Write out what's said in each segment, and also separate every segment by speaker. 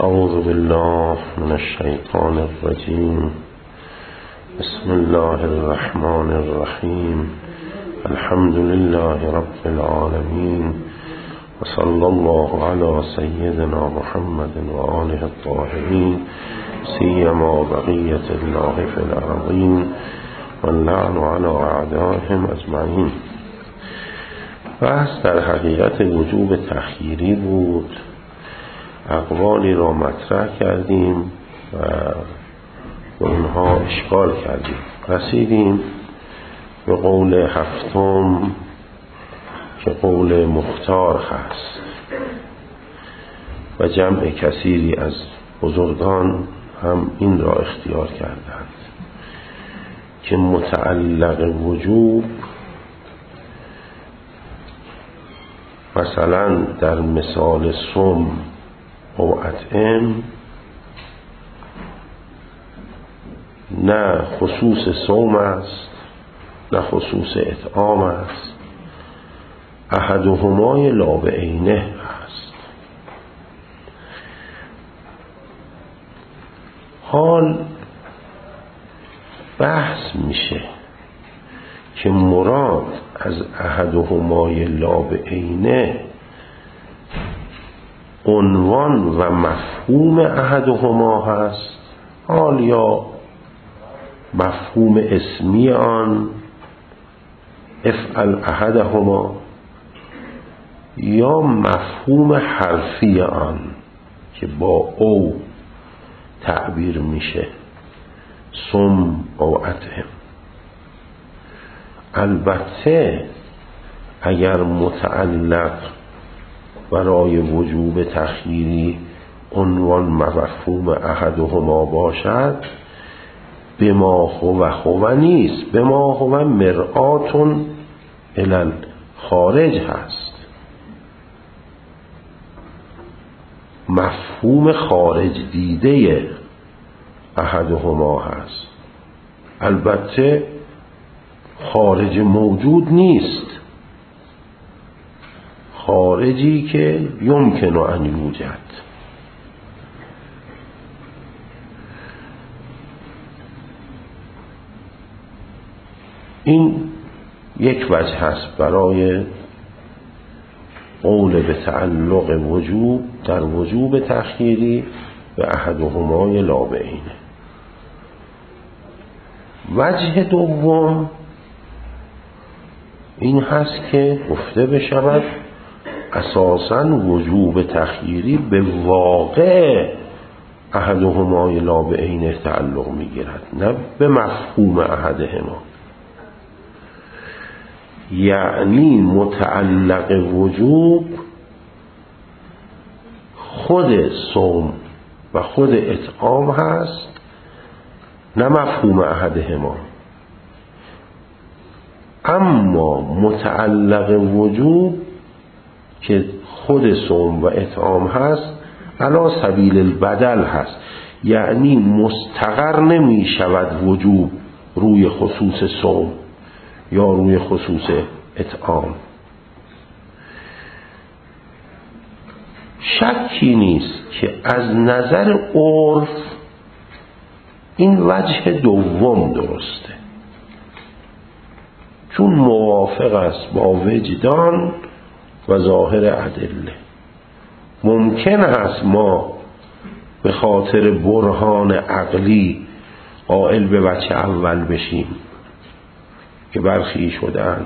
Speaker 1: اعوذ بالله من الشیطان الرجیم. بسم الله الرحمن الرحیم. الحمد لله رب العالمین و صلی الله علی سیدنا محمد و آله الطاهرین سیما بقیة الله فی الارضین و اللعن علی اعدائهم اجمعین. بحث در حقیقت وجوب تخییری بود. اقوالی را مطرح کردیم و به اونها اشکال کردیم. رسیدیم به قول هفتم که قول مختار هست و جمع کثیری از بزرگان هم این را اختیار کردند که متعلق وجوب مثلا در مثال صوم او اطعم نه خصوص صوم است نه خصوص اطعام است، احدهما لا بعینه است. حال بحث میشه که مراد از احدهما لا بعینه عنوان و مفهوم احدهما هست، حال یا مفهوم اسمی آن افعل احدهما، یا مفهوم حرفی آن که با او تعبیر میشه صم او اطعم. البته اگر متعلق برای وجوب تخییری عنوان مفهوم احدهما باشد، بما هو نیست، بما هو مرآتون الی خارج هست، مفهوم خارج دیده احدهما هست. البته خارج موجود نیست، خارجی که یمکن ان یوجد. این یک وجه هست برای قول به تعلق وجوب در وجوب تخییری به احدهما لا بعینه. وجه دوم این هست که گفته بشود اساساً وجوب تخییری به واقع احدهما لا بعینه تعلق میگیرد، نه به مفهوم احدهما. یعنی متعلق وجوب خود صوم و خود اطعام هست، نه مفهوم احدهما. اما متعلق وجوب که خود صوم و اطعام هست علی سبیل البدل هست، یعنی مستقر نمی شود وجوب روی خصوص صوم یا روی خصوص اطعام. شکی نیست که از نظر عرف این وجه دوم درسته، چون موافق است با وجدان و ظاهر ادله. ممکن است ما به خاطر برهان عقلی قائل به وجه اول بشیم که برخی شدند،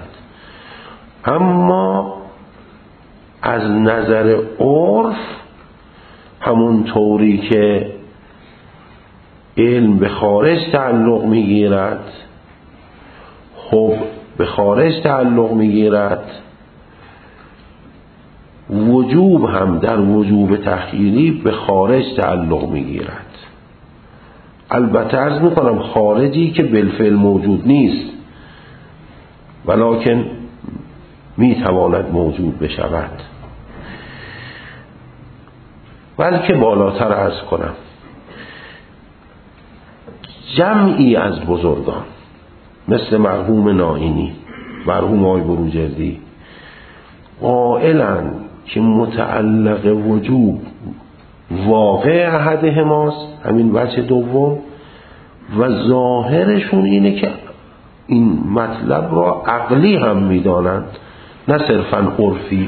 Speaker 1: اما از نظر عرف همون طوری که علم به خارج تعلق میگیرد، خب به خارج تعلق میگیرد، وجوب هم در وجوب تخییری به خارج تعلق میگیرد. البته عرض میکنم خارجی که بالفعل موجود نیست، ولکن میتواند موجود بشود. بلکه بالاتر عرض کنم جمعی از بزرگان مثل مرحوم نائینی، مرحوم آقای بروجردی قائلند که متعلق وجوب واقع احدهماست، همین وجه دوم، و ظاهرشون اینه که این مطلب را عقلی هم میدانند نه صرفاً عرفی.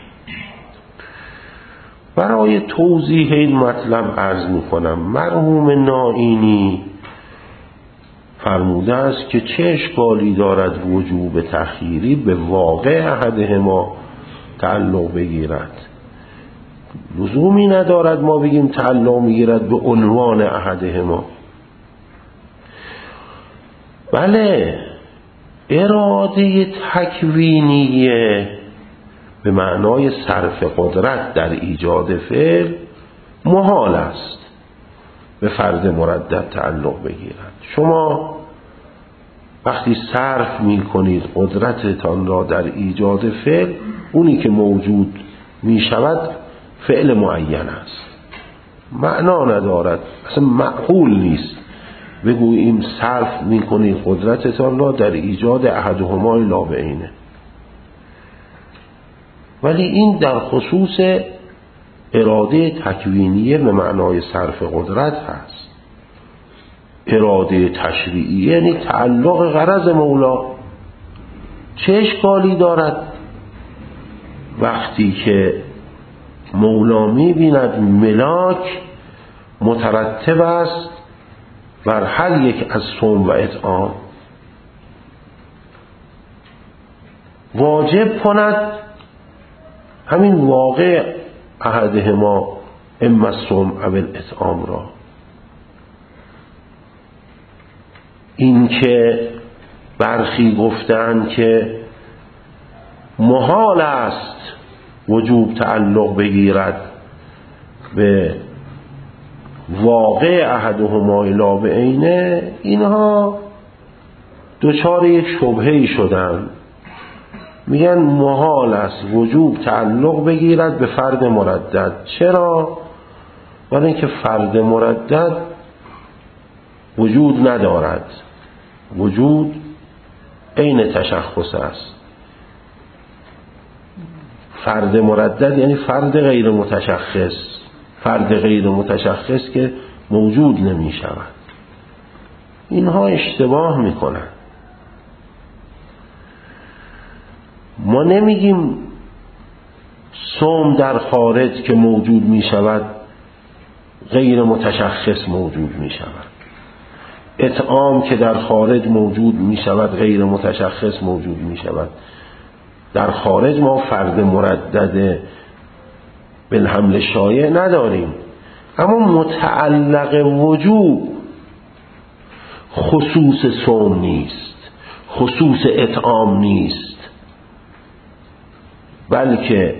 Speaker 1: برای توضیح این مطلب عرض میکنم مرحوم نائینی فرموده است که چه اشکالی دارد وجوب تخییری به واقع احدهما تعلق بگیرد. لزومی ندارد ما بگیم تعلق میگیرد به عنوان احدهما. بله، اراده تکوینیه به معنای صرف قدرت در ایجاد فعل محال است به فرد مردد تعلق بگیرد. شما وقتی صرف می کنید قدرتتان را در ایجاد فعل، اونی که موجود می شود فعل معین است، معنا ندارد، اصلا معقول نیست بگوییم صرف می کنید قدرتتان را در ایجاد احدهما لا بعینه. ولی این در خصوص اراده تکوینیه به معنای صرف قدرت هست. اراده تشریعیه یعنی تعلق غرض مولا. چه اشکالی دارد وقتی که مولا می‌بیند ملاک مترتب است بر هر یک از صوم و اطعام، واجب کند همین واقع احدهما اما الصوم او الاطعام را. این که برخی گفتند که محال است وجوب تعلق بگیرد به واقع احدهما لا بعینه، اینها دچار یک شبهه‌ای شدند. میگن محال است وجوب تعلق بگیرد به فرد مردد. چرا؟ برای اینکه فرد مردد وجود ندارد، وجود عین تشخص است. فرد مردد یعنی فرد غیر متشخص، فرد غیر متشخص که موجود نمی شود. اینها اشتباه میکنن. ما نمیگیم صوم در خارج که موجود می شود غیر متشخص موجود می شود، اطعام که در خارج موجود می شود غیر متشخص موجود می شود. در خارج ما فرد مردد بالحمل شایع نداریم، اما متعلق وجوب خصوص صوم نیست، خصوص اطعام نیست، بلکه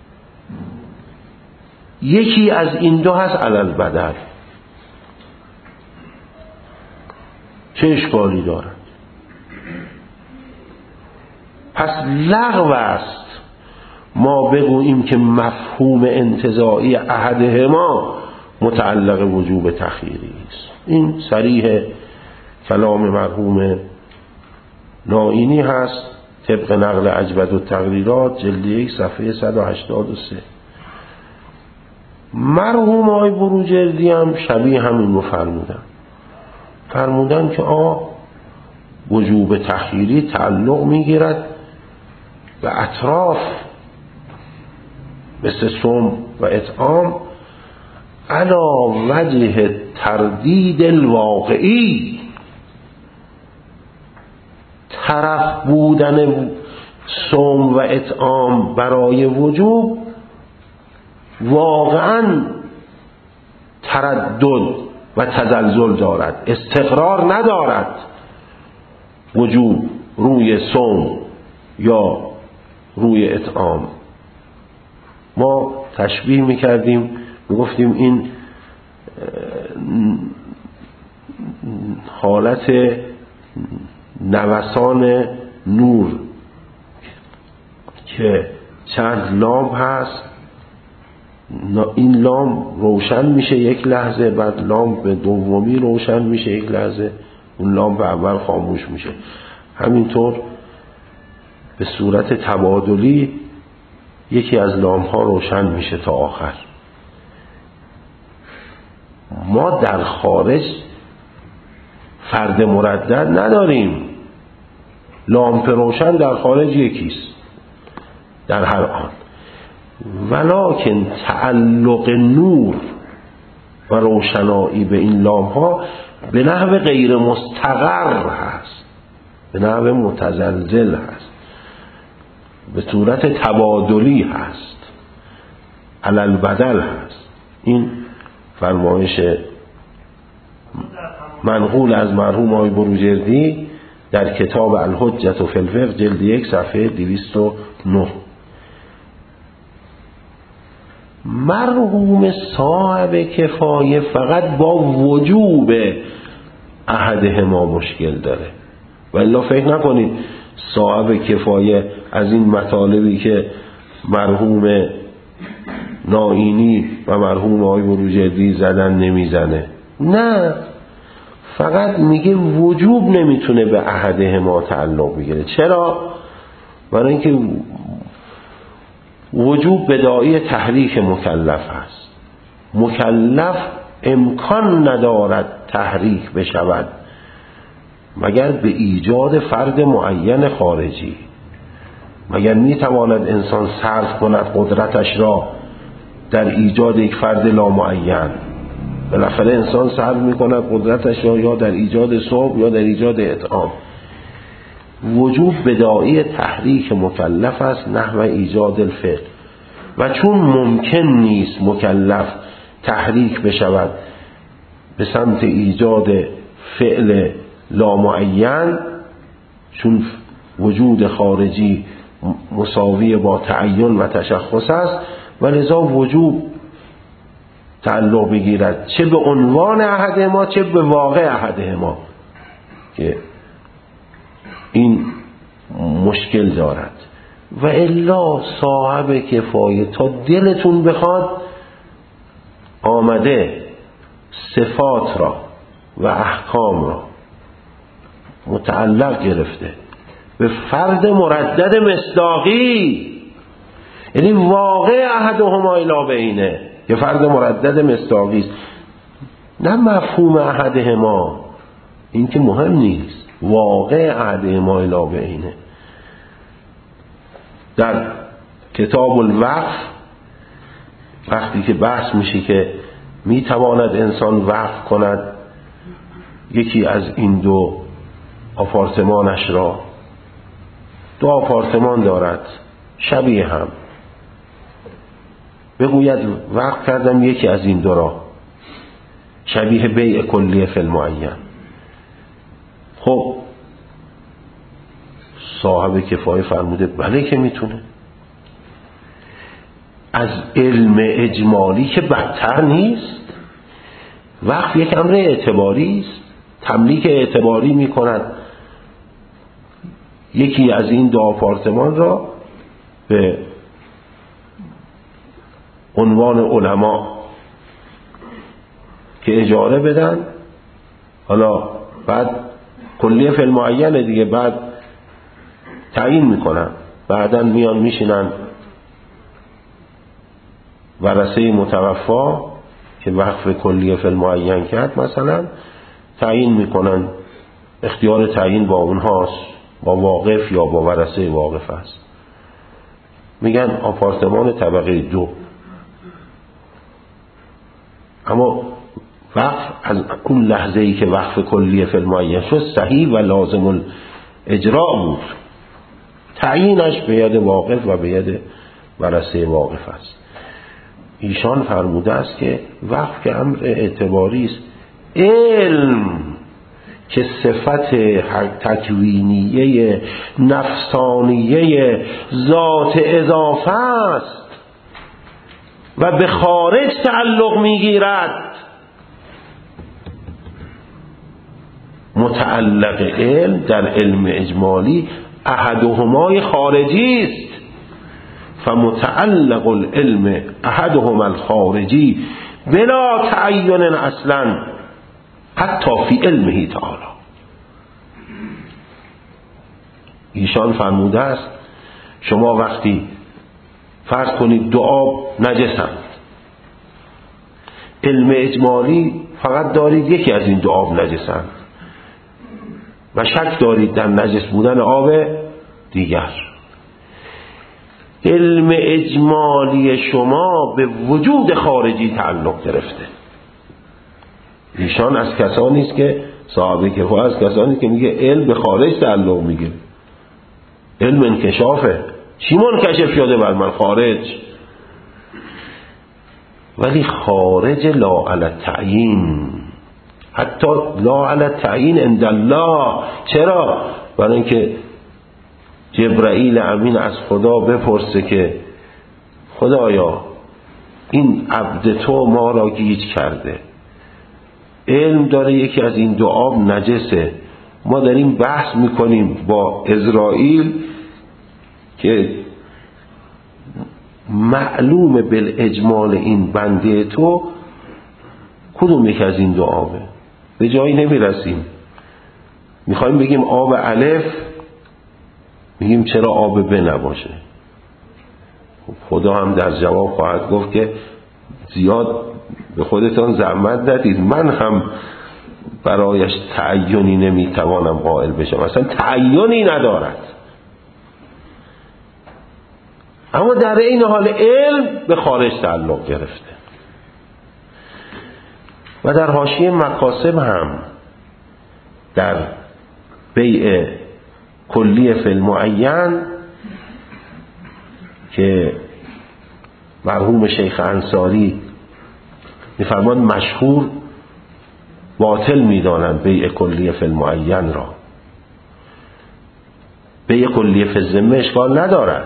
Speaker 1: یکی از این دو هست علی البدل. چه اشکالی دارد؟ پس لغو است ما بگوییم که مفهوم انتزاعی احدهما متعلق وجوب تخییری است. این صریح کلام مرحوم نائینی هست طبق نقل اجود التقریرات جلد 1 صفحه 183. مرحوم آقای بروجردی هم شبیه همین رو فرمودن که وجوب تخییری تعلق میگیرد به اطراف مثل صوم و اطعام علا وجه تردید الواقعی. طرف بودن صوم و اطعام برای وجوب واقعا تردد و تزلزل دارد، استقرار ندارد. وجوب روی صوم یا روی اطعام. ما تشبیه میکردیم، میگفتیم این حالت نوسان نور که چند لامپ هست، این لامپ روشن میشه یک لحظه، بعد لامپ دومی روشن میشه یک لحظه، اون لامپ اول خاموش میشه. همینطور به صورت تبادلی یکی از لامپ ها روشن میشه تا آخر. ما در خارج فرد مردد نداریم. لامپ روشن در خارج یکیست در هر آن، ولکن تعلق نور و روشنایی به این لامپ ها به نحو غیر مستقر هست، به نحو متزلزل هست، به صورت تبادلی هست، علل بدل هست. این فرمایش منقول از مرحوم آقای بروجردی در کتاب الحجة فی الفقه جلد 1 صفحه 209. مرحوم صاحب کفایه فقط با وجوب احدهما مشکل داره، والا فکر نکنید صاحب کفایه از این مطالبی که مرحوم نائینی و مرحوم آقای بروجردی زدن نمیزنه. نه، فقط میگه وجوب نمیتونه به احدهما تعلق بگیره. چرا؟ برای اینکه وجوب بداعی تحریک مکلف هست. مکلف امکان ندارد تحریک بشود مگر به ایجاد فرد معین خارجی. مگر میتواند انسان صرف کند قدرتش را در ایجاد یک فرد لامعین؟ بالاخره انسان صرف میکند قدرتش را یا در ایجاد صبح یا در ایجاد اطعام. وجوب بداعی تحریک مکلف است نحو ایجاد الفعل، و چون ممکن نیست مکلف تحریک بشود به سمت ایجاد فعل لامعین، چون وجود خارجی مساوی با تعین و تشخص است، و لذا وجوب تعلق بگیرد چه به عنوان احدهما چه به واقع احدهما، که این مشکل دارد. و الا صاحب کفایه تا دلتون بخواد آمده صفات را و احکام را متعلق گرفته به فرد مردد مصداقی، یعنی واقع احدهما الی بینه، که فرد مردد مصداقی است، نه مفهوم احدهما. این که مهم نیست، واقع احدهما الی بینه. در کتاب الوقف وقتی که بحث میشه که میتواند انسان وقف کند یکی از این دو آپارتمانش را، دو آپارتمان دارد شبیه هم، بگوید وقف کردم یکی از این دو را شبیه بیع کلیه فی المعین. خب صاحب کفایه فرموده بله که میتونه. از علم اجمالی که بدتر نیست. وقف یک امر اعتباری است، تملیک اعتباری میکند یکی از این دو آپارتمان را به عنوان علما که اجاره بدن. حالا بعد کلیه فی المعین دیگه، بعد تعیین میکنن، بعدن میان میشینن ورثه متوفا که وقف کلیه فی المعین کرد مثلا، تعیین میکنن، اختیار تعیین با اونهاست، با واقف یا با ورثه واقف است. میگن آپارتمان طبقه 2. اما وقف از اون لحظه ای که وقف کلیه فی المعین شد صحیح و لازم الاجراء بود. تعیینش به ید واقف و به ید ورثه واقف است. ایشان فرموده است که وقف که امر اعتباری است. علم که صفت تکوینیه نفسانیه ذات اضافه است و به خارج تعلق میگیرد، متعلق علم در علم اجمالی احدهما خارجی است، فمتعلق العلم احدهما الخارجی بلا تعین اصلا حتی فی علمه تعالی. ایشان فرموده است شما وقتی فرض کنید دو آب نجسند، علم اجمالی فقط دارید یکی از این دو آب نجسند و شک دارید در نجس بودن آب دیگر. علم اجمالی شما به وجود خارجی تعلق گرفته. ایشان از کسانی است که صحابه کفایه از کسانی که میگه علم به خارج تعلق میگیره. علم انکشافه. چی منکشف شده بر من؟ خارج. ولی خارج لا علی التعیین، حتی لا علی التعیین عند الله. چرا؟ برای اینکه جبرائیل امین از خدا بپرسه که خدایا این عبد تو ما را گیج کرده، علم داره یکی از این دو آب نجسه، ما داریم بحث میکنیم با اسرائیل که معلوم بالاجمال این بنده تو کدوم یک از این دو آبه. به جایی نمیرسیم، میخوایم بگیم آب الف، میگیم چرا آب ب نباشه. خدا هم در جواب خواهد گفت که زیاد به خودتان زحمت ندید، من هم برایش تعیینی نمیتوانم قائل بشم، اصلا تعیینی ندارد. اما در این حال علم به خارج تعلق گرفته. و در حاشیه مکاسب هم در بیع کلیه فی المعین که مرحوم شیخ انصاری میفرمان مشهور باطل میدانند بیع کلیه فی المعین را. بیع کلیه فی الذمه اشکال ندارد.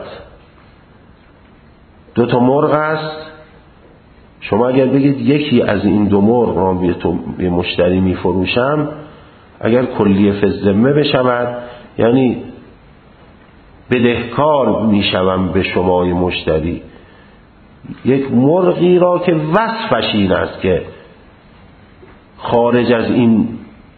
Speaker 1: دو تا مرغ است، شما اگر بگید یکی از این دو مرغ را به مشتری میفروشم، اگر کلیه فی الذمه بشود یعنی بدهکار میشوم به شمای مشتری. یک مرغی را که وصفش این است که خارج از این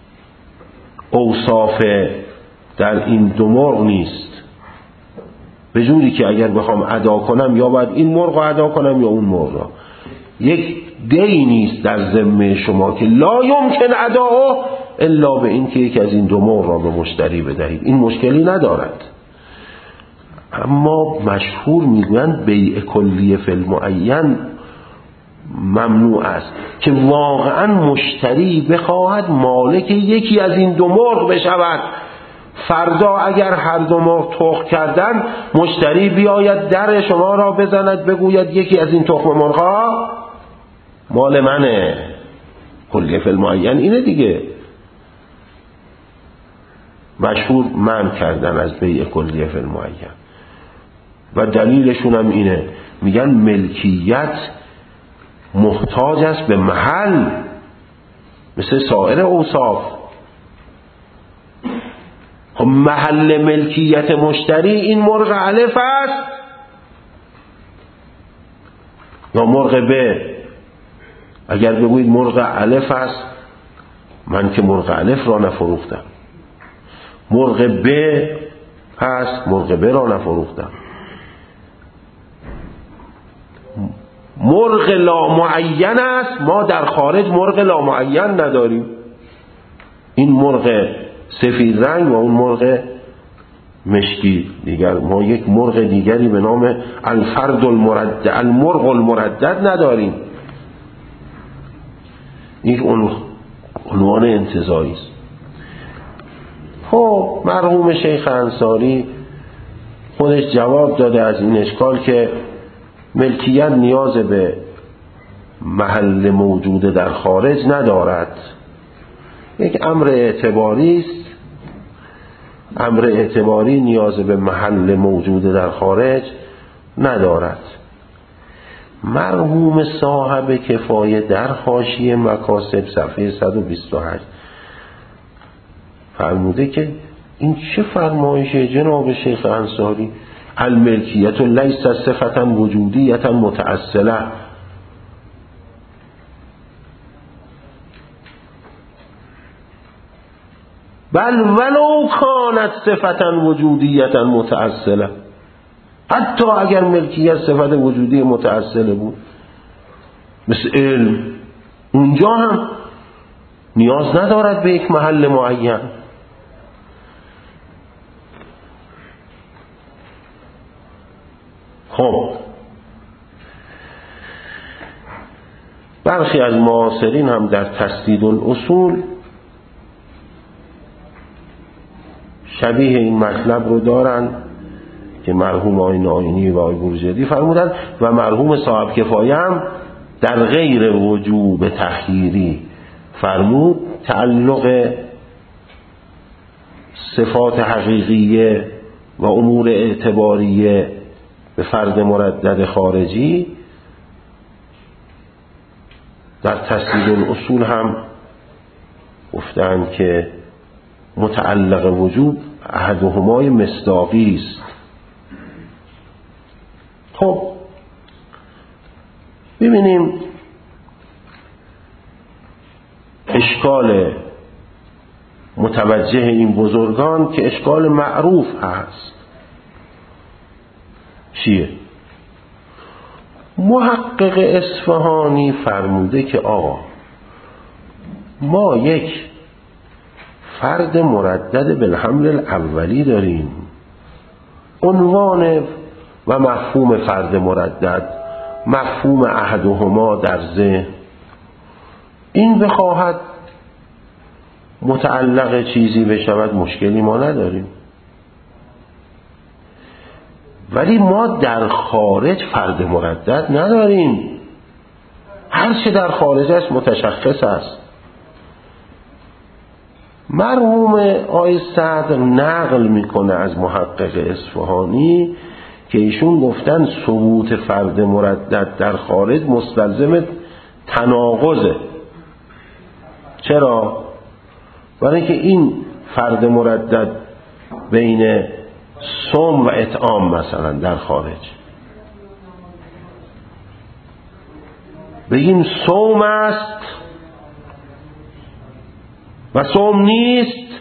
Speaker 1: اوصاف در این دو مرغ نیست، به جوری که اگر بخوام ادا کنم یا باید این مرغ را ادا کنم یا اون مرغ را. یک دی نیست در ذمه شما که لا یمکن اداؤه الا به این که یکی از این دو مرغ را به مشتری بدهید. این مشکلی ندارد. اما مشهور میگویند بیع کلیه فی المعین ممنوع است که واقعا مشتری بخواهد مالک یکی از این دو مرغ بشود. فردا اگر هر دو مرغ تخم کردن، مشتری بیاید در شما را بزند بگوید یکی از این تخم مرغا مال منه. کلیه فی المعین اینه دیگه. مشهور منع کردن از بیع کلیه فی المعین و دلیلشون هم اینه، میگن ملکیت محتاج است به محل مثل سایر اوصاف. خب محل ملکیت مشتری این مرغ الف است یا مرغ ب؟ اگر بگوید مرغ الف است، من که مرغ الف را نفروختم. مرغ ب هست، مرغ ب را نفروختم. مرغ لامعین است، ما در خارج مرغ لامعین نداریم. این مرغ سفید رنگ و اون مرغ مشکی دیگر. ما یک مرغ دیگری به نام الفرد المردد، المرغ المردد نداریم. این عنوان انتزاعی است. خب مرحوم شیخ انصاری خودش جواب داده از این اشکال که ملکیت نیاز به محل موجود در خارج ندارد. یک امر اعتباری است. امر اعتباری نیاز به محل موجود در خارج ندارد. مرحوم صاحب کفایه در حاشیه مکاسب صفحه 128 فرموده که این چه فرمایشه جناب شیخ انصاری؟ الملکیت لیس صفتا وجودیت متأصله. بل ولو کانت صفتا وجودیت متأصله، حتی اگر ملکیت صفت وجودی متأصله بود، مثل علم اونجا هم نیاز ندارد به یک محل معین. خب برخی از معاصرین هم در تسدید الاصول شبیه این مطلب رو دارن که مرحوم آقای ناینی و آقای بروجردی فرمودن و مرحوم صاحب کفایه هم در غیر وجوب تخییری فرمود تعلق صفات حقیقیه و امور اعتباریه به فرد مردد خارجی در تسدید الاصول هم گفتند که متعلق وجوب احدهما مصداقی است. خب ببینیم اشکال متوجه این بزرگان که اشکال معروف هست چیه؟ محقق اصفهانی فرموده که آقا ما یک فرد مردد بالحمل الاولی داریم، عنوان و مفهوم فرد مردد، مفهوم احدهما در ذهن، این بخواهد متعلق چیزی بشود مشکلی ما نداریم، ولی ما در خارج فرد مردد نداریم، هر چه در خارج است متشخص است. مرحوم آقای صدر نقل میکنه از محقق اصفهانی که ایشون گفتن ثبوت فرد مردد در خارج مستلزم تناقضه. چرا؟ برای اینکه این فرد مردد بین صوم و اطعام مثلا در خارج بگیم صوم است و صوم نیست،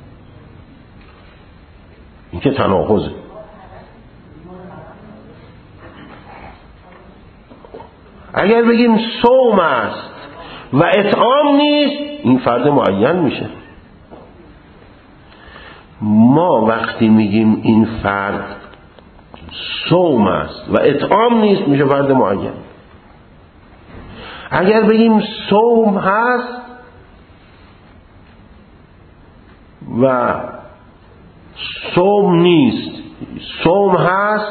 Speaker 1: این که تناقضه. اگر بگیم صوم است و اطعام نیست، این فرد معین میشه. ما وقتی میگیم این فرد صوم است و اطعام نیست، میشه فرد معین. اگر بگیم صوم هست و صوم نیست، صوم هست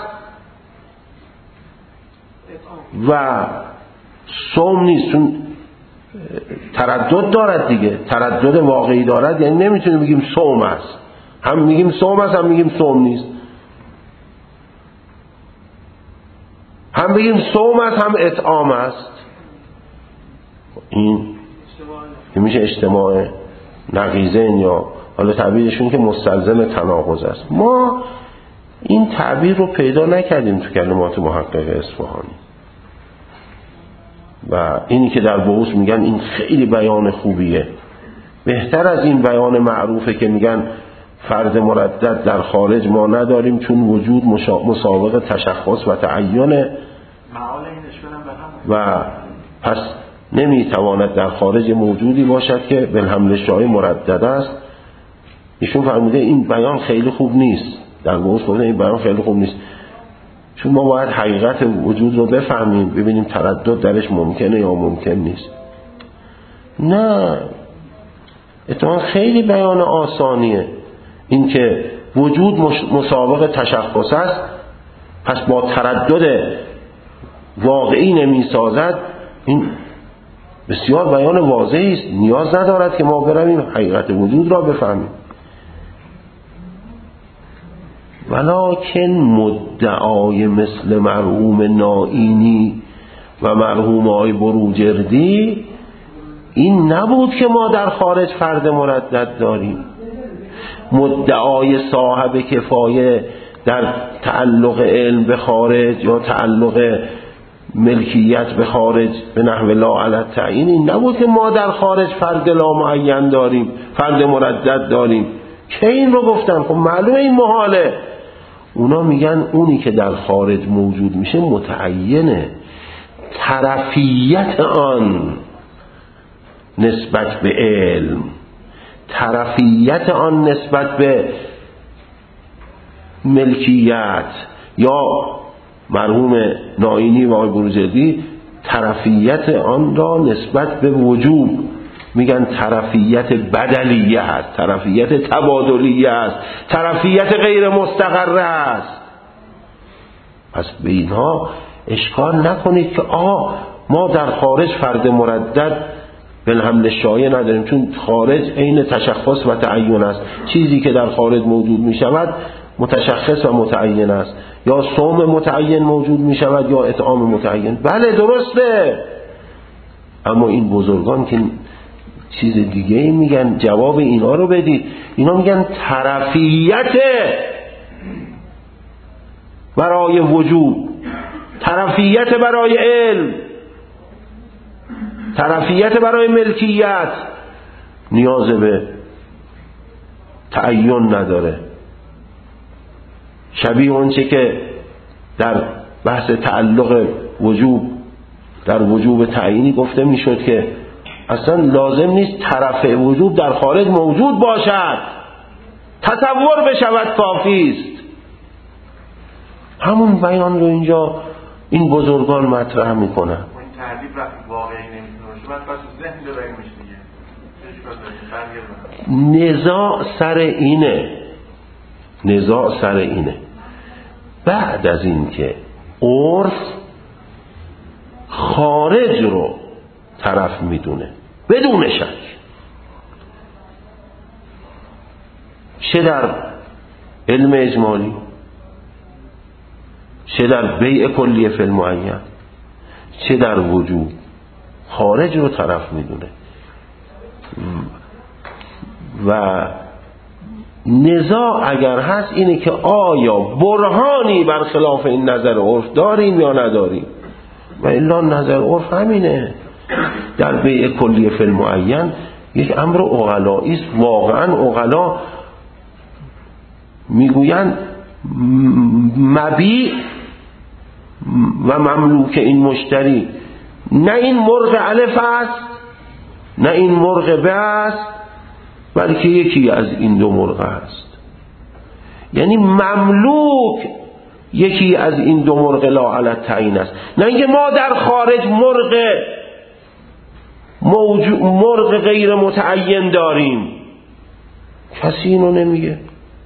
Speaker 1: و صوم نیست، چون تردد دارد دیگه، تردد واقعی دارد، یعنی نمیتونیم بگیم صوم است، هم میگیم صوم است هم میگیم صوم نیست، هم بگیم صوم است هم اطعام است. این که میشه اجتماع نقیضین یا حالا تعبیرشون که مستلزم تناقض است. ما این تعبیر رو پیدا نکردیم تو کلمات محقق اصفهانی و اینی که در بحوث میگن این خیلی بیان خوبیه، بهتر از این بیان معروفه که میگن فرد مردد در خارج ما نداریم چون وجود مسابقه تشخص و تعینه و پس نمیتواند در خارج موجودی باشد که بالحمل شایع مردد است. ایشون فرموده این بیان خیلی خوب نیست، در بحوث گفته این بیان خیلی خوب نیست، چون ما باید حقیقت وجود رو بفهمیم، ببینیم تردد درش ممکنه یا ممکن نیست. نه، اتفاقا خیلی بیان آسانیه، این که وجود مسابق تشخص است پس با تردد واقعی نمی سازد، این بسیار بیان واضحی است، نیاز ندارد که ما برویم حقیقت وجود را بفهمیم. ولکن مدعای مثل مرحوم نائینی و مرحوم آقای بروجردی این نبود که ما در خارج فرد مردد داریم. مدعای صاحب کفایه در تعلق علم به خارج یا تعلق ملکیت به خارج به نحو لا علی التعیین این نبود که ما در خارج فرد لا معین داریم، فرد مردد داریم. که این رو گفتن؟ خب معلومه این محاله. اونا میگن اونی که در خارج موجود میشه متعینه، طرفیت آن نسبت به علم، طرفیت آن نسبت به ملکیت، یا مرحوم ناینی و آقای بروجردی طرفیت آن را نسبت به وجوب میگن طرفیت بدلیه است، طرفیت تبادلیه است، طرفیت غیر مستقره است. پس به اینها اشکال نکنید که ما در خارج فرد مردد بالحمل شایع نداریم، چون خارج عین تشخص و تعین است. چیزی که در خارج موجود می شود متشخص و متعین است، یا صوم متعین موجود می شود یا اطعام متعین. بله درسته، اما این بزرگان که چیز دیگه ای میگن. جواب اینا رو بدید. اینا میگن طرفیت برای وجود، طرفیت برای علم، طرفیت برای ملکیت نیاز به تعین نداره. شبیه اونچه که در بحث تعلق وجوب در وجوب تعیینی گفته میشد که اصلا لازم نیست طرف وجوب در خارج موجود باشد، تصور بشود کافی است. همون بیان رو اینجا این بزرگان مطرح میکنن.
Speaker 2: این تعریف وقتی واقعی نمیتونه باشه بعد پس ذهن ببریم دیگه. نزاع سر اینه بعد از این که عرف خارج رو طرف میدونه بدون شک، چه در علم اجمالی چه در بیع کلیه فی المعین چه در وجوب، خارج رو طرف میدونه. و نزاع اگر هست اینه که آیا برهانی برخلاف این نظر عرف داریم یا نداریم، و الا نظر عرف همینه. در بیع کلیه فی المعین یک امر عقلایی است. واقعا عقلا میگویند مبیع و مملوک این مشتری نه این مرغ الف است نه این مرغ ب است، بلکه یکی از این دو مرغ است. یعنی مملوک یکی از این دو مرغ لا علی التعیین است، نه اینکه ما در خارج مرغ غیر متعین داریم. کسی اینو نمیگه.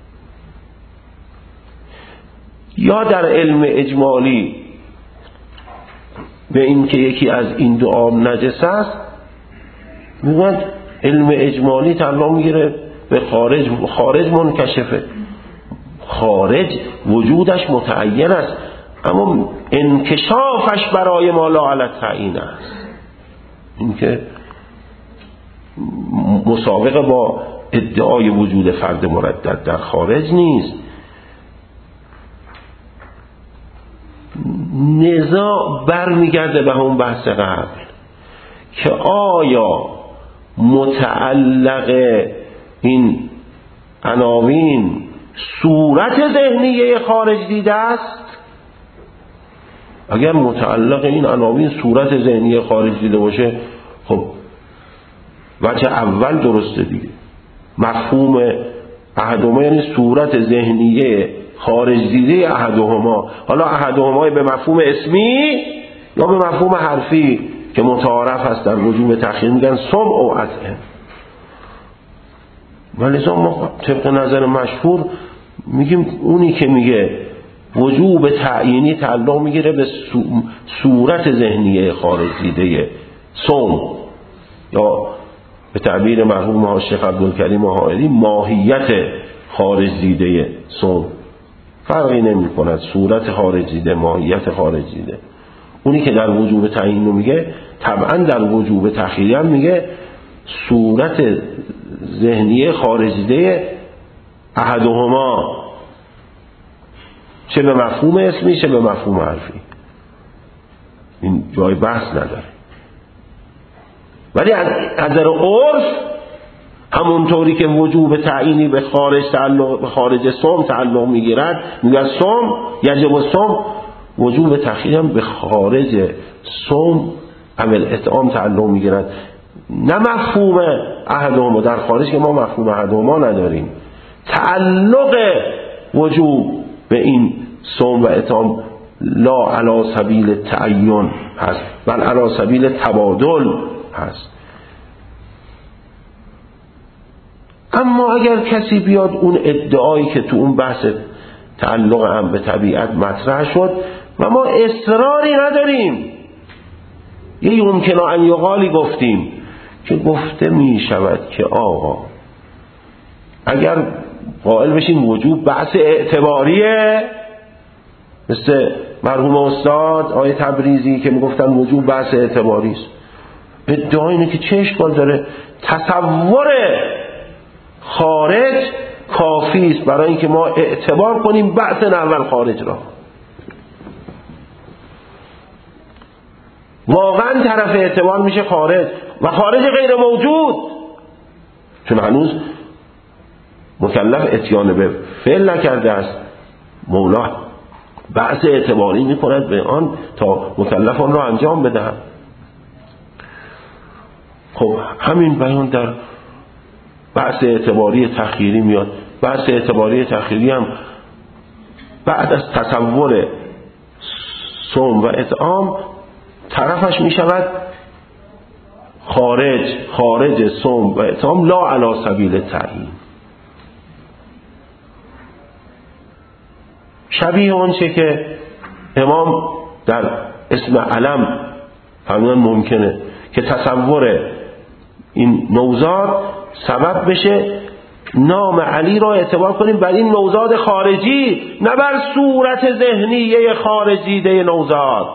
Speaker 2: یا در علم اجمالی به این که یکی از این دو آب نجس است میگن علم اجمالی تعلق میگیره به خارج منکشفه، خارج وجودش متعین است اما انکشافش برای ما لا علی التعیین است. این که مسابقه با ادعای وجود فرد مردد در خارج نیست. نزاع برمیگرده به همون بحث قبل که آیا متعلق این عناوین صورت ذهنیه خارج دیده است. اگر متعلق این عناوین صورت ذهنیه خارج دیده باشه خب وجه اول درسته دیگه. مفهوم احدهما یعنی صورت ذهنیه خارج دیده احدهما، حالا احدهما به مفهوم اسمی یا به مفهوم حرفی که متعارف هست در وجوب تأخیر میگن سمع و اطعم. ولذا ما طبق نظر مشهور میگیم اونی که میگه وجوب تعیینی تعلق میگیره به صورت ذهنیه خارج دیده سمع، یا به تعبیر مرحوم شیخ عبدالکریم حائری ماهیت خارج دیده سمع. فرقی نمی کند صورت خارج دیده ماهیت خارج دیده. اونی که در وجوب تعیین رو میگه طبعا در وجوب تأخیری هم میگه صورت ذهنیه خارج دیده احدهما، چه به مفهوم اسمی چه به مفهوم حرفی. این جای بحث نداره. ولی از نظر عرف همونطوری که وجوب تعیینی به خارج صوم تعلق میگیرد، میگه صوم یجب الصوم، وجوب تأخیر هم به خارج صوم عمل اطعام تعلق میگیرد. نه مفهوم احدهما، در خارج که ما مفهوم احدهما نداریم، تعلق وجوب به این صوم و اطعام لا علی سبیل تعین هست بل علی سبیل تبادل هست. اما اگر کسی بیاد اون ادعایی که تو اون بحث تعلق هم به طبیعت مطرح شد و ما اصراری نداریم، یه یمکن ان یقالی گفتیم که گفته می شود که آقا اگر قائل بشیم وجوب بحث اعتباریه، مثل مرحوم استاد آقای تبریزی که میگفتن وجوب بحث اعتباری است، ادعا اینه که چه اشکال داره، تصور خارج کافی است برای اینکه ما اعتبار کنیم بحث نحو خارج را. واقعا طرف اعتبار میشه خارج و خارج غیر موجود، چون هنوز مکلف اتیان به فعل نکرده است. مولا بحث اعتباری میکند به آن تا مکلف آن را انجام بدهد. خب همین بیان در بحث اعتباری تخییری میاد. بحث اعتباری تخییری هم بعد از تصور صوم و اطعام طرفش می شود خارج صوم و اطعام لا علی سبیل تعیین، شبیه اون چه که امام در اسم علم فرمودن ممکنه که تصور این نوزاد سبب بشه نام علی را اعتبار کنیم بر این نوزاد خارجی، نه بر صورت ذهنیه خارجیده نوزاد.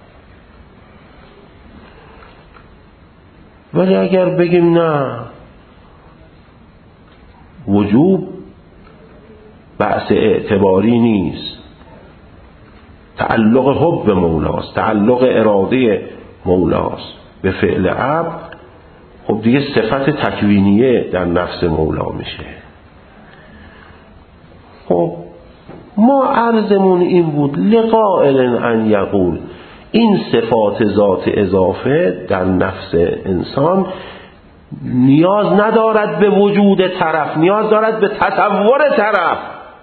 Speaker 2: ولی اگر بگیم نه، وجوب بحث اعتباری نیست، تعلق حب مولاست، تعلق اراده مولاست به فعل عبد، خب دیگه صفت تکوینیه در نفس مولا میشه. خب ما عرضمون این بود لقائل ان یقول این صفات ذات اضافه در نفس انسان نیاز ندارد به وجود طرف، نیاز دارد به تصور طرف.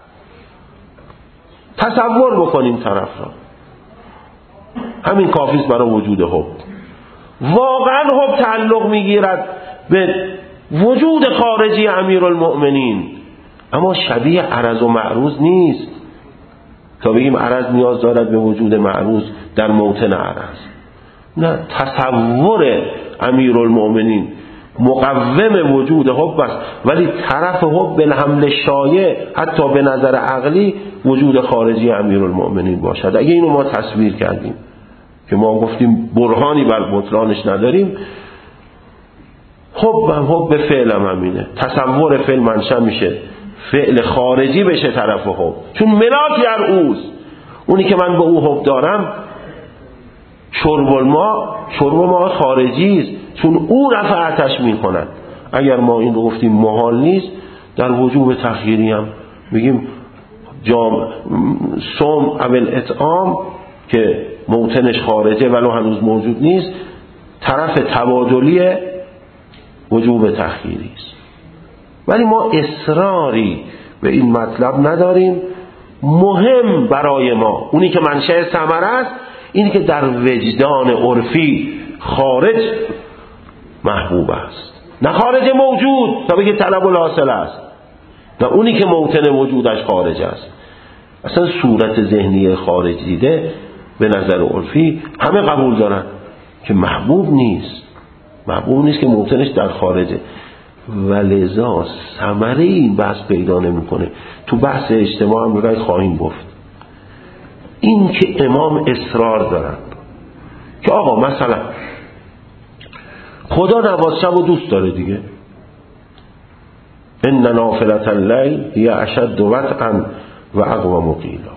Speaker 2: تصور بکنیم طرف را، همین کافیست برای وجود حب. واقعا حب تعلق میگیرد به وجود خارجی امیرالمؤمنین، اما شبیه عرض و معروض نیست تا بگیم عرض نیاز دارد به وجود معروض در موطن عرض. نه، تصور امیرالمؤمنین مقوم وجود حب است، ولی طرف حب بالحمل شایع حتی به نظر عقلی وجود خارجی امیرالمؤمنین باشد. اگه اینو ما تصویر کردیم که ما گفتیم برهانی بر بطلانش نداریم، حب به فعلم همینه. تصور فعل منشأ میشه فعل خارجی بشه طرف حب، چون ملاک در اوست. اونی که من به او حب دارم شرب ما خارجی است، چون او رفعتش میکند. اگر ما این رو گفتیم محال نیست، در وجوب تخییری هم بگیم صوم اول اطعام که موطنش خارجه ولو هنوز موجود نیست، طرف تبادلی وجوب تخییری است. ولی ما اصراری به این مطلب نداریم. مهم برای ما اونی که منشأ ثمره است، اینی که در وجدان عرفی خارج محبوب است، نه خارج موجود تا بگه طلب الحاصل است، نه اونی که موطن وجودش خارج است. اصلا صورت ذهنی خارج دیده به نظر عرفی همه قبول دارن که محبوب نیست که موطنش در خارجه. ولذا ثمره این بحث پیدا نمیکنه. تو بحث اجتماع هم برای خواهیم گفت این که امام اصرار دارن که آقا مثلا خدا نماز شب و دوست داره دیگه، ان نافلة اللیل هی اشد وطئا و اقوم قیلا.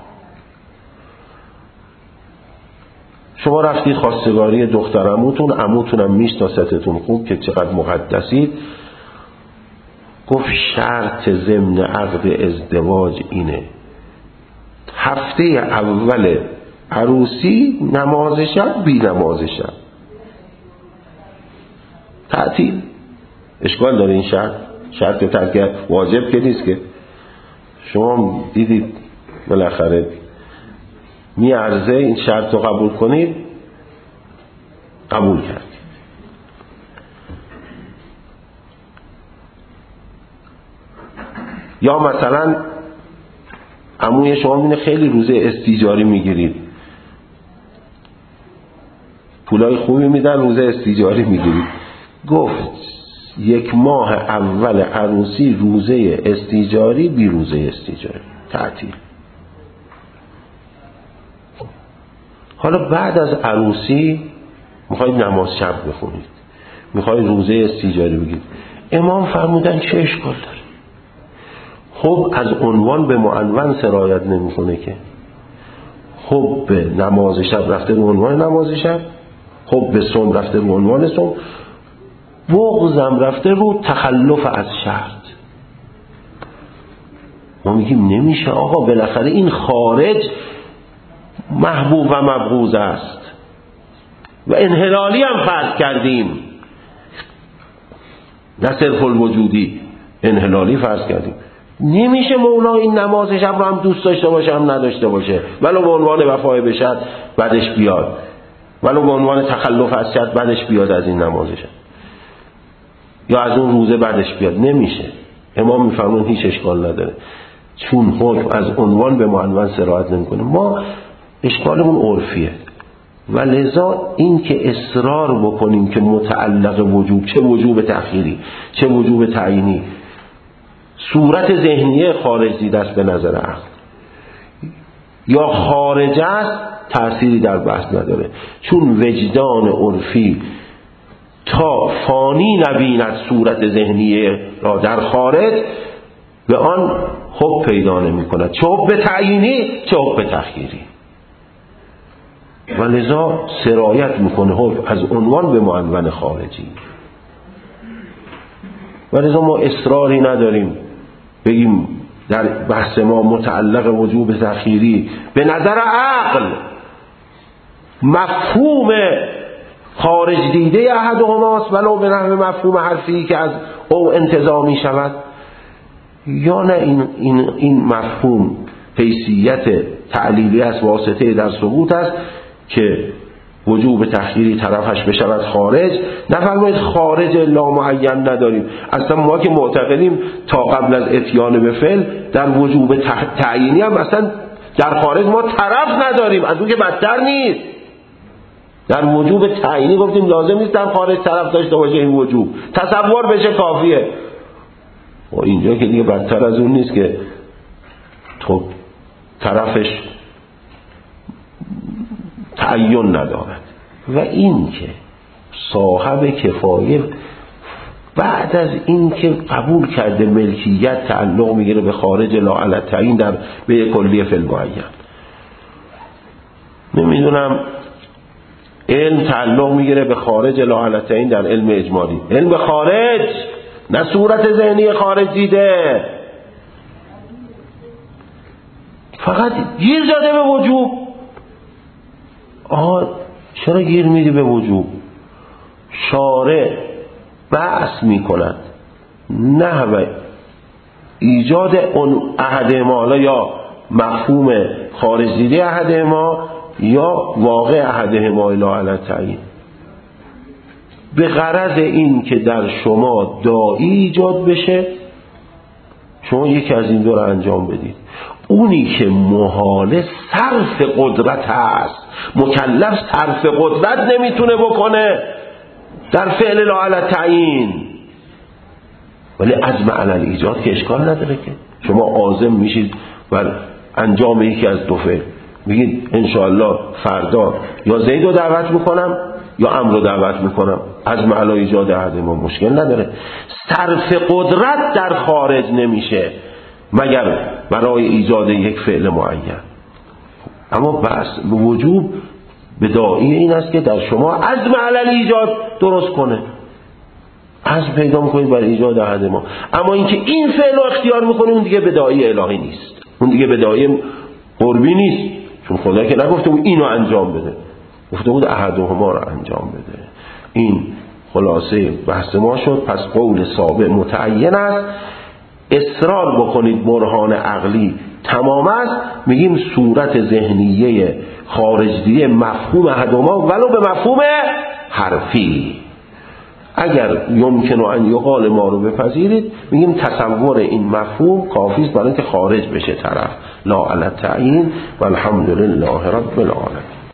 Speaker 2: شما رفتید خواستگاری عموتون هم میشناستتون خوب که چقدر مقدسید، گفت شرط ضمن عقد ازدواج اینه هفته اول عروسی نماز شب بی نماز شب. تعطیل. اشکال داره این شرط ترک واجب که نیست که. شما دیدید بالاخره میارزه این شرط رو قبول کنید، قبول کرد. یا مثلا عموی شما میینه خیلی روزه استیجاری میگیرید، پولای خوبی میدن، روزه استیجاری میگیرید. گفت 1 ماه اول عروسی روزه استیجاری، بی روزه استیجاری، تعطیل. حالا بعد از عروسی میخواید نماز شب بخونید، میخواید روزه استیجاری بگید، امام فرمودن چه اشکال داره؟ خب از عنوان به معنون سرایت نمیکنه که. خب به نماز شب رفته رو عنوان نماز شب، خب به صوم رفته رو عنوان صوم، بغضم رفته رو تخلف از شرط. ما میگیم نمیشه آقا، بالاخره این خارج محبوب و مبغوض است و انحلالی هم فرض کردیم، نه صرف الوجودی، انحلالی فرض کردیم. نمیشه مولا این نماز شب رو هم دوست داشته باشه هم نداشته باشه، ولو به عنوان وفای به شرط بعدش بیاد، ولو به عنوان تخلف از شرط بعدش بیاد از این نماز شب، یا از اون روزه بعدش بیاد. نمیشه. امام میفرمون هیچ اشکال نداره، چون حکم از عنوان به معنون سرایت نمیکنه. ما اشکالمون عرفیه و لذا این که اصرار بکنیم که متعلق وجوب، چه وجوب تأخیری چه وجوب تعیینی، صورت ذهنیه خارج دیده است به نظر عقل یا خارج است، تأثیری در بحث نداره، چون وجدان عرفی تا فانی نبیند صورت ذهنیه را در خارج به آن حب پیدا نمی کند، چه حب تعیینی چه حب تأخیری، و لذا سرایت میکنه حب از عنوان به معنون خارجی. و لذا ما اصراری نداریم بگیم در بحث ما متعلق وجوب تأخیری به نظر عقل مفهوم خارج دیده احدهماست ولو به نحو مفهوم حرفی که از او انتزامی شود، یا نه این مفهوم حیثیت تعلیلی است، واسطه در ثبوت است که وجوب تأخیری طرفش بشود خارج. نفرمایید خارج لا معین نداریم، اصلا ما که معتقدیم تا قبل از اتیان به فعل در وجوب تعیینی هم اصلا در خارج ما طرف نداریم، از اون که بدتر نیست. در وجوب تعیینی گفتیم لازم نیست در خارج طرف داشته باشه، این وجوب تصور بشه کافیه. و اینجا که دیگه بدتر از اون نیست که تو طرفش تعین ندارد. و این که صاحب کفایه بعد از این که قبول کرده ملکیت تعلق میگیره به خارج لا علی تعیین در به کلیه فی المعین، نمیدونم علم تعلق میگیره به خارج لا علی تعیین در علم اجمالی، علم به خارج نه صورت ذهنی خارج دیده، فقط گیر داده به وجوب. چرا گیر میدی به وجوب؟ شارع بحث میکند نحو ایجاد اون احد ما، یا مفهوم خارج دیده احد ما یا واقع احد ما لا علی تعیین، به غرض این که در شما داعی ایجاد بشه، شما یکی از این دو رو انجام بدید. اونی که محال صرف قدرت هست، مکلف صرف قدرت نمیتونه بکنه در فعل لا علی تعیین، ولی عزم علی ایجاد که اشکال نداره که شما عازم میشید و انجام یکی از دو فعل، میگید انشاءالله فردا یا زید رو دعوت میکنم یا عمرو رو دعوت میکنم، عزم علی ایجاد احد ما مشکل نداره. صرف قدرت در خارج نمیشه مگر برای ایجاد یک فعل معین. اما بس وجوب به داعی این است که در شما عزم علی ایجاد درست کنه، عزم پیدا میکنید برای ایجاد احد ما. اما اینکه این فعل رو اختیار میکنه اون دیگه به داعی الهی نیست، اون دیگه به داعی قربی نیست، چون خدا که نگفته بود اینو انجام بده، گفته بود احدهما رو انجام بده. این خلاصه بحث ما شد. پس قول سابع متعین است. اصرار بکنید برهان عقلی تمام است، میگیم صورت ذهنیه خارجیه مفهوم احدهما ولو به مفهوم حرفی. اگر یمکن ان یقال ما رو بپذیرید، میگیم تصور این مفهوم کافی است برای اینکه خارج بشه طرف، لا علی التعیین. والحمد لله رب العالمین.